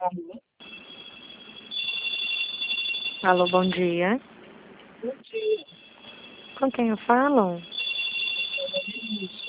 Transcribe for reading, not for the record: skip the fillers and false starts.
Alô, bom dia. Bom dia, Com quem eu falo? Vinícius.